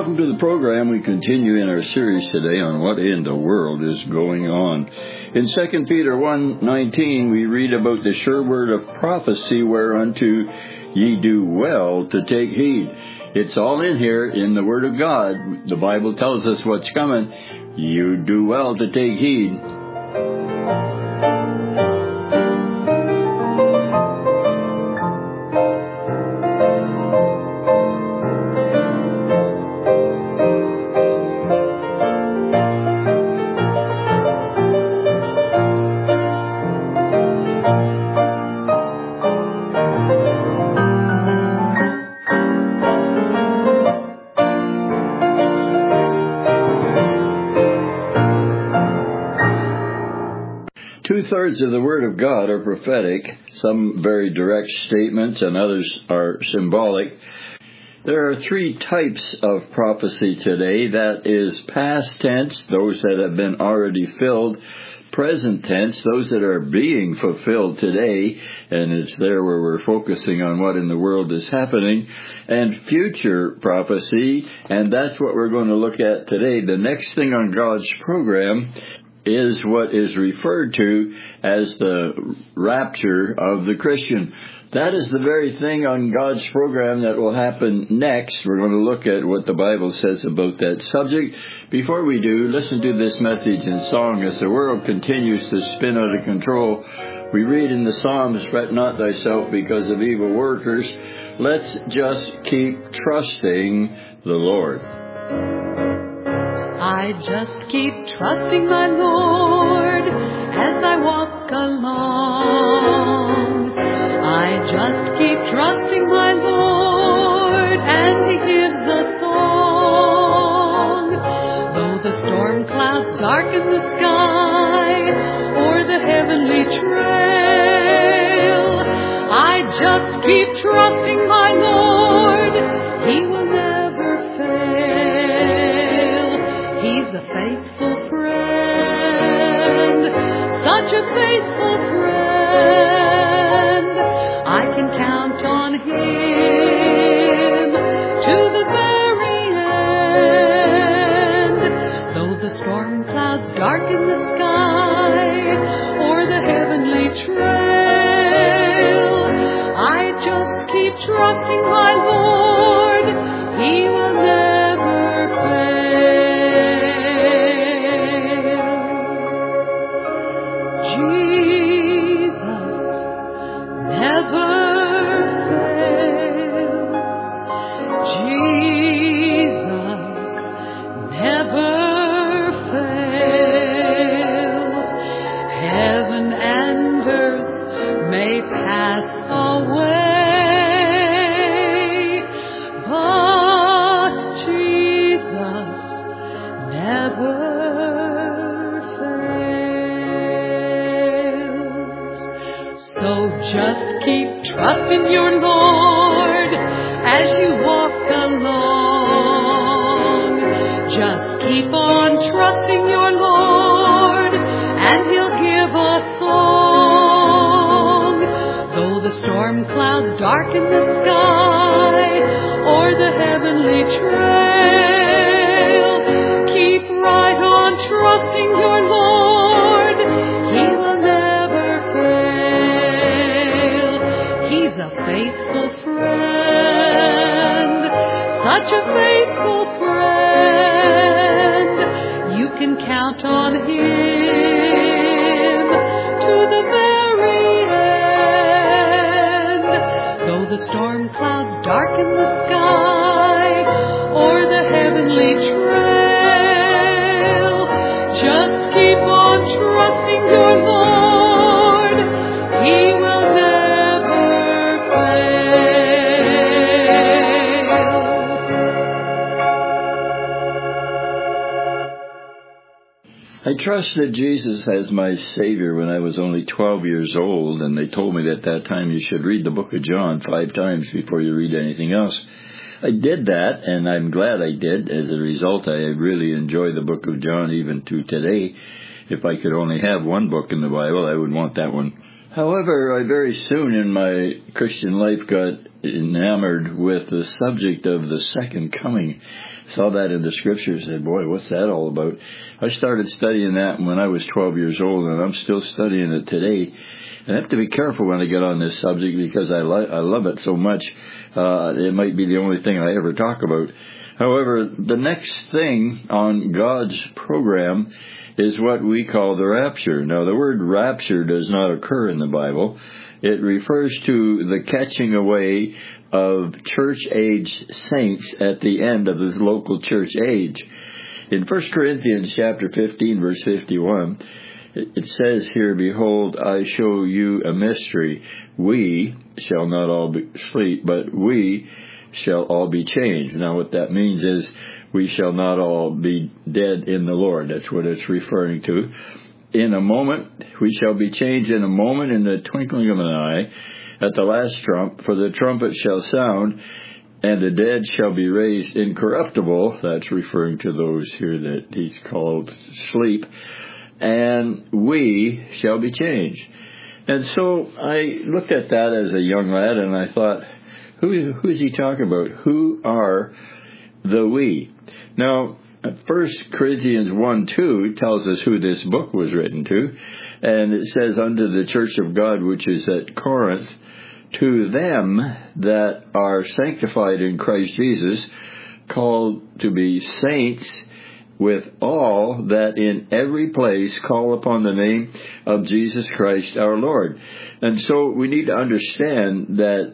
welcome to the program. We continue in our series today on what in the world is going on. In 2 Peter 1:19, we read about the sure word of prophecy whereunto ye do well to take heed. It's all in here in the Word of God. The Bible tells us what's coming. You do well to take heed. Two-thirds of the Word of God are prophetic, some very direct statements and others are symbolic. There are three types of prophecy today. That is past tense, those that have been already filled; present tense, those that are being fulfilled today, and it's there where we're focusing on what in the world is happening; and future prophecy, and that's what we're going to look at today. The next thing on God's program is what is referred to as the rapture of the Christian. That is the very thing on God's program that will happen next. We're going to look at what the Bible says about that subject. Before we do, listen to this message in song as the world continues to spin out of control. We read in the Psalms, "Fret not thyself because of evil workers." Let's just keep trusting the Lord. I just keep trusting my Lord as I walk along. I just keep trusting my Lord, and He gives a song. Though the storm clouds darken the sky or the heavenly trail, I just keep trusting my Lord. He will never fail. He's a faithful friend, such a faithful friend. I can count on Him to the very end. Though the storm clouds darken the sky or the heavenly trail, I just keep trusting my Lord. He will never fail. Jesus never fails. Jesus never fails. Heaven and earth may pass away, but Jesus never fails. So just keep trusting your Lord as you walk along. Just keep on trusting your Lord, and He'll give a song. Though the storm clouds darken the sky or the heavenly trail, keep right on trusting your Lord. He will never fail. He's a faithful friend, such a faithful friend. You can count on Him to the very end. Though the storm clouds darken the sky or the heavenly trail, just keep on trusting your Lord. He will never fail. I trusted Jesus as my Savior when I was only 12 years old, and they told me at that time you should read the book of John 5 times before you read anything else. I did that, and I'm glad I did. As a result, I really enjoy the book of John even to today. If I could only have one book in the Bible, I would want that one However, I very soon in my Christian life got enamored with the subject of the second coming. Saw that in the scriptures and said, boy, what's that all about? I started studying that when I was 12 years old, and I'm still studying it today. And I have to be careful when I get on this subject because I love it so much. It might be the only thing I ever talk about. However, the next thing on God's program is what we call the rapture. Now, the word rapture does not occur in the Bible. It refers to the catching away of church-age saints at the end of this local church age. In 1 Corinthians chapter 15, verse 51, it says here, "Behold, I show you a mystery. We shall not all sleep, but we shall all be changed." Now, what that means is we shall not all be dead in the Lord. That's what it's referring to. In a moment, we shall be changed in a moment, in the twinkling of an eye, at the last trump, for the trumpet shall sound, and the dead shall be raised incorruptible. That's referring to those here that he's called sleep. And we shall be changed. And so I looked at that as a young lad, and I thought, who is he talking about? Who are the we? Now, 1 Corinthians 1:2 tells us who this book was written to, and it says, "Unto the church of God which is at Corinth, to them that are sanctified in Christ Jesus, called to be saints, with all that in every place call upon the name of Jesus Christ our Lord." And so we need to understand that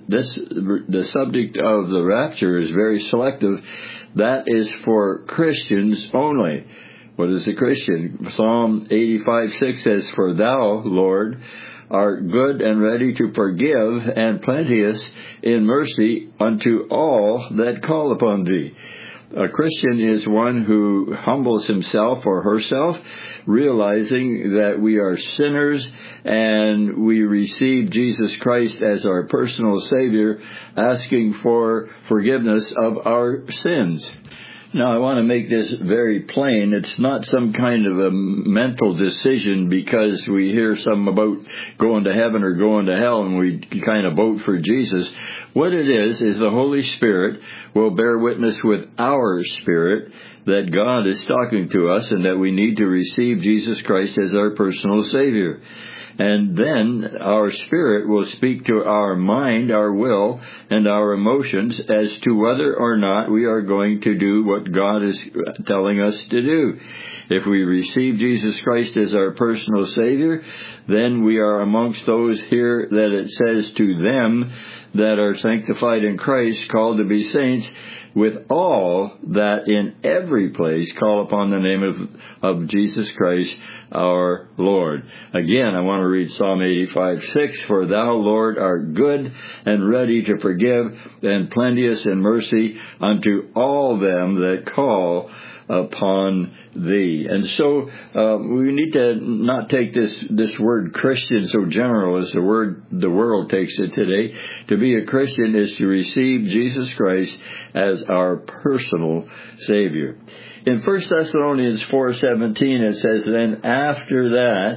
the subject of the rapture is very selective. That is for Christians only. What is a Christian? Psalm 85:6 says, "For thou, Lord, art good and ready to forgive, and plenteous in mercy unto all that call upon thee." A Christian is one who humbles himself or herself, realizing that we are sinners and we receive Jesus Christ as our personal Savior, asking for forgiveness of our sins. Now, I want to make this very plain. It's not some kind of a mental decision because we hear something about going to heaven or going to hell and we kind of vote for Jesus. What it is the Holy Spirit will bear witness with our spirit that God is talking to us and that we need to receive Jesus Christ as our personal Savior. And then our spirit will speak to our mind, our will, and our emotions as to whether or not we are going to do what God is telling us to do. If we receive Jesus Christ as our personal Savior, then we are amongst those here that it says to them that are sanctified in Christ, called to be saints, with all that in every place call upon the name of Jesus Christ our Lord. Again, I want to read Psalm 85:6, "For thou, Lord, art good and ready to forgive, and plenteous in mercy unto all them that call upon thee." And so we need to not take this word Christian so general as the world takes it today. To be a Christian is to receive Jesus Christ as our personal Savior. In 1 Thessalonians 4:17 it says, "Then after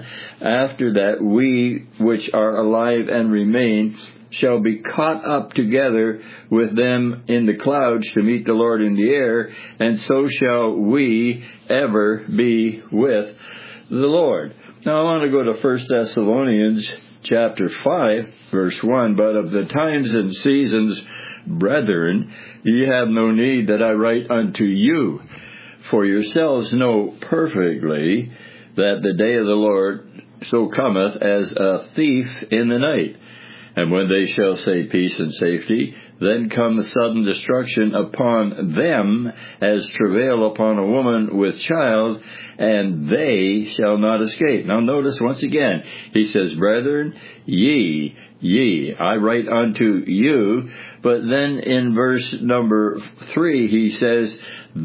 that we which are alive and remain shall be caught up together with them in the clouds to meet the Lord in the air, and so shall we ever be with the Lord." Now I want to go to 1 Thessalonians chapter 5, verse 1. "But of the times and seasons, brethren, ye have no need that I write unto you. For yourselves know perfectly that the day of the Lord so cometh as a thief in the night. And when they shall say peace and safety, then come sudden destruction upon them as travail upon a woman with child, and they shall not escape." Now notice once again, he says, "Brethren, ye, I write unto you." But then in verse number 3, he says,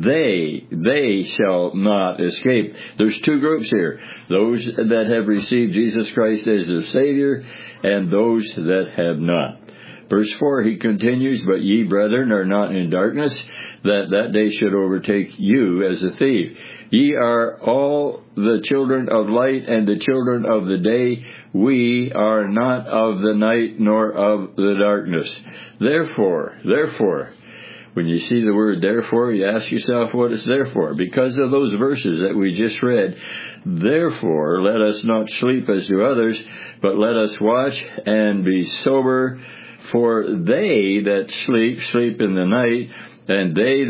they shall not escape. There's two groups here. Those that have received Jesus Christ as their Savior, and those that have not. Verse 4, he continues, "But ye, brethren, are not in darkness, that day should overtake you as a thief." Ye are all the children of light and the children of the day. We are not of the night nor of the darkness. Therefore, when you see the word therefore, you ask yourself what it's there for. Because of those verses that we just read, therefore, let us not sleep as do others, but let us watch and be sober. For they that sleep in the night, and they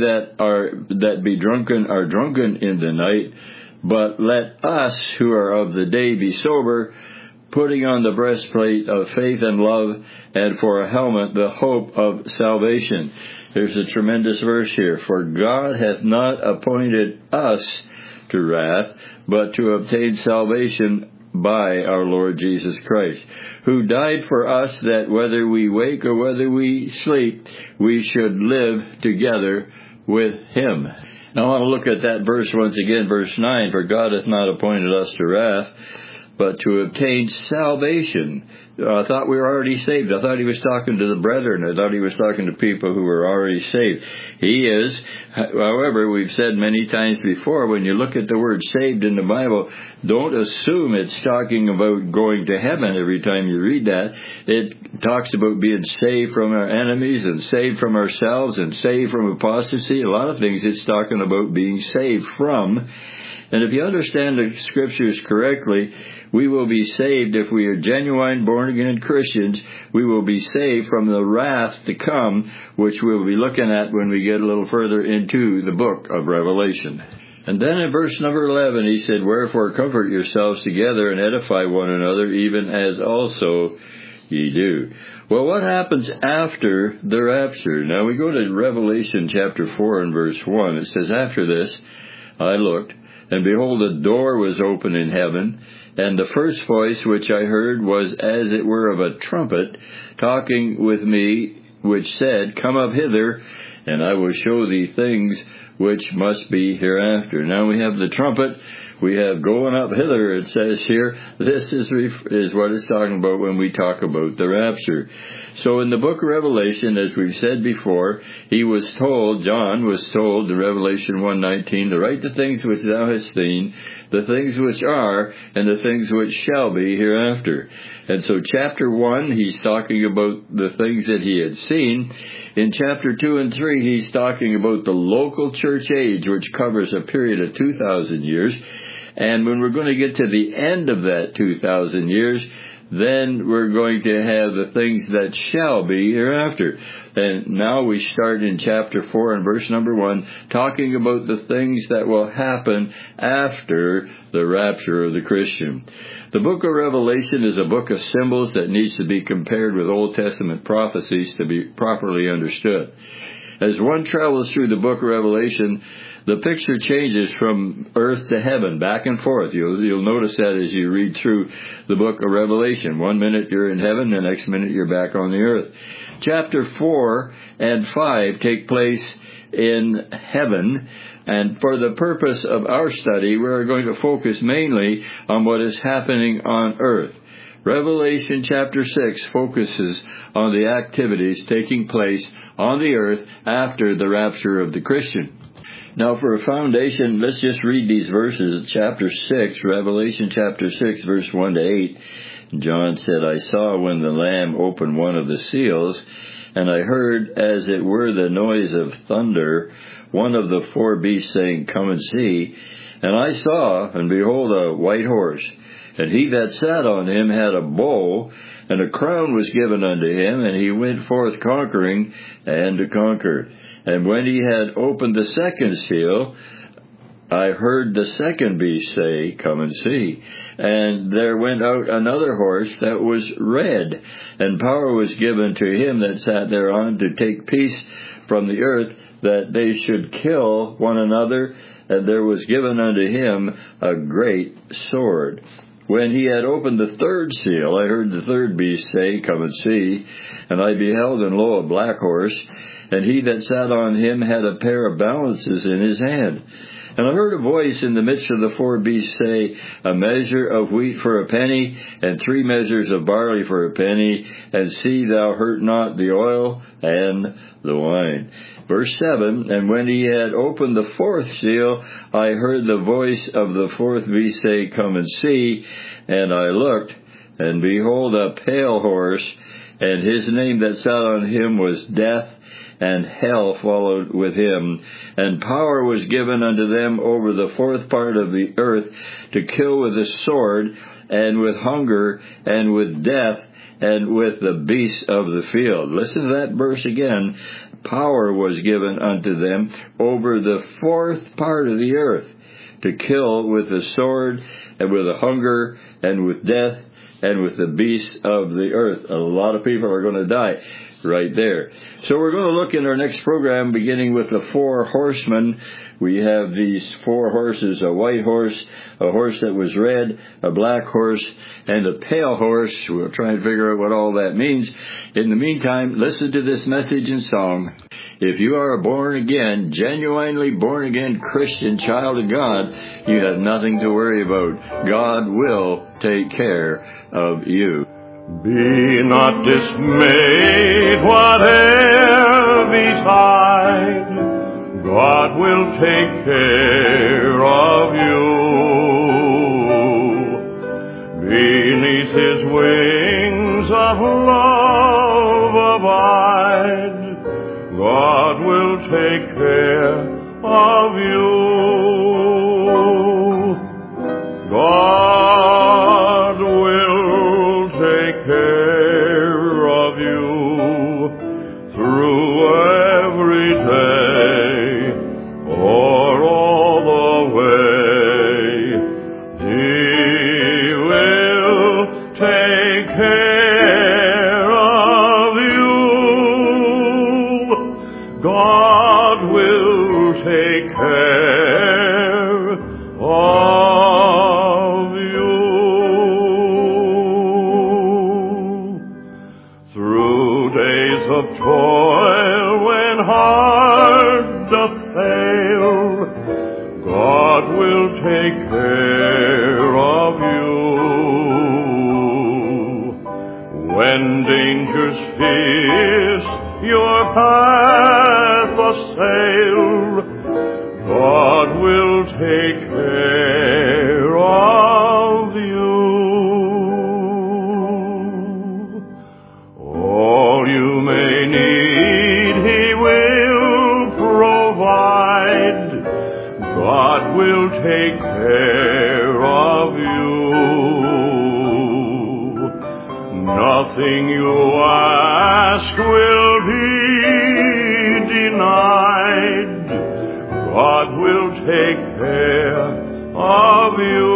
that be drunken are drunken in the night. But let us who are of the day be sober, putting on the breastplate of faith and love, and for a helmet the hope of salvation. There's a tremendous verse here. For God hath not appointed us to wrath, but to obtain salvation by our Lord Jesus Christ, who died for us, that whether we wake or whether we sleep, we should live together with Him. Now I want to look at that verse once again, verse 9. For God hath not appointed us to wrath, but to obtain salvation. I thought we were already saved. I thought he was talking to the brethren. I thought he was talking to people who were already saved. He is. However, we've said many times before, when you look at the word saved in the Bible, don't assume it's talking about going to heaven every time you read that. It talks about being saved from our enemies and saved from ourselves and saved from apostasy. A lot of things it's talking about being saved from. And if you understand the Scriptures correctly, we will be saved if we are genuine born-again Christians. We will be saved from the wrath to come, which we'll be looking at when we get a little further into the book of Revelation. And then in verse number 11, he said, Wherefore comfort yourselves together and edify one another, even as also ye do. Well, what happens after the rapture? Now we go to Revelation chapter 4 and verse 1. It says, After this I looked, and behold, a door was open in heaven, and the first voice which I heard was as it were of a trumpet, talking with me, which said, Come up hither, and I will show thee things which must be hereafter. Now we have the trumpet. We have going up hither, it says here. This is what it's talking about when we talk about the rapture. So in the book of Revelation, as we've said before, John was told in Revelation 1:19, to write the things which thou hast seen, the things which are, and the things which shall be hereafter. And so chapter 1, he's talking about the things that he had seen. In chapter 2 and 3, he's talking about the local church age, which covers a period of 2,000 years. And when we're going to get to the end of that 2,000 years, then we're going to have the things that shall be hereafter. And now we start in chapter 4 and verse number 1, talking about the things that will happen after the rapture of the Christian. The book of Revelation is a book of symbols that needs to be compared with Old Testament prophecies to be properly understood. As one travels through the book of Revelation, the picture changes from earth to heaven, back and forth. You'll notice that as you read through the book of Revelation. 1 minute you're in heaven, the next minute you're back on the earth. Chapter 4 and 5 take place in heaven, and for the purpose of our study, we're going to focus mainly on what is happening on earth. Revelation chapter 6 focuses on the activities taking place on the earth after the rapture of the Christian. Now, for a foundation, let's just read these verses. Chapter 6, Revelation chapter 6, verse 1 to 8. John said, I saw when the Lamb opened one of the seals, and I heard, as it were the noise of thunder, one of the four beasts saying, Come and see. And I saw, and behold, a white horse. And he that sat on him had a bow, and a crown was given unto him, and he went forth conquering and to conquer. And when he had opened the second seal, I heard the second beast say, Come and see. And there went out another horse that was red, and power was given to him that sat thereon to take peace from the earth, that they should kill one another, and there was given unto him a great sword. When he had opened the third seal, I heard the third beast say, Come and see. And I beheld, and lo, a black horse, and he that sat on him had a pair of balances in his hand. And I heard a voice in the midst of the four beasts say, a measure of wheat for a penny, and 3 measures of barley for a penny, and see thou hurt not the oil and the wine. Verse 7, and when he had opened the 4th seal, I heard the voice of the 4th beast say, come and see. And I looked, and behold, a pale horse, and his name that sat on him was Death, and hell followed with him. And power was given unto them over the 4th part of the earth to kill with the sword, and with hunger, and with death, and with the beasts of the field. Listen to that verse again. Power was given unto them over the 4th part of the earth to kill with the sword, and with the hunger, and with death, and with the beasts of the earth. A lot of people are going to die right there. So we're going to look in our next program, beginning with the 4 horsemen. We have these 4 horses, a white horse, a horse that was red, a black horse, and a pale horse. We'll try and figure out what all that means. In the meantime, listen to this message and song. If you are a born-again, genuinely born-again Christian child of God, you have nothing to worry about. God will take care of you. Be not dismayed, whate'er betide, God will take care of you. Beneath His wings of love abide, God will take care of you. God will take care of you through every day or all the way. He will take care of you. God will take care of you. Through days of toil when heart doth fail, God will take care of you. When dangers fierce your path assail, God will take care of you. All you may need He will provide. God will take care of you. Nothing you ask will be denied. God will take care of you.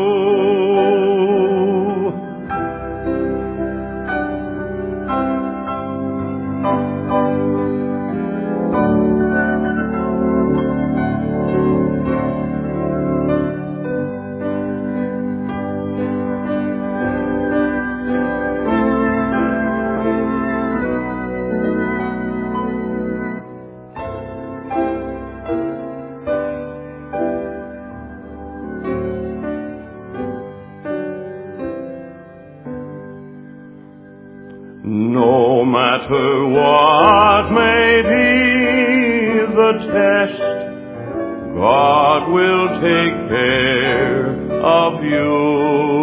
No matter what may be the test, God will take care of you.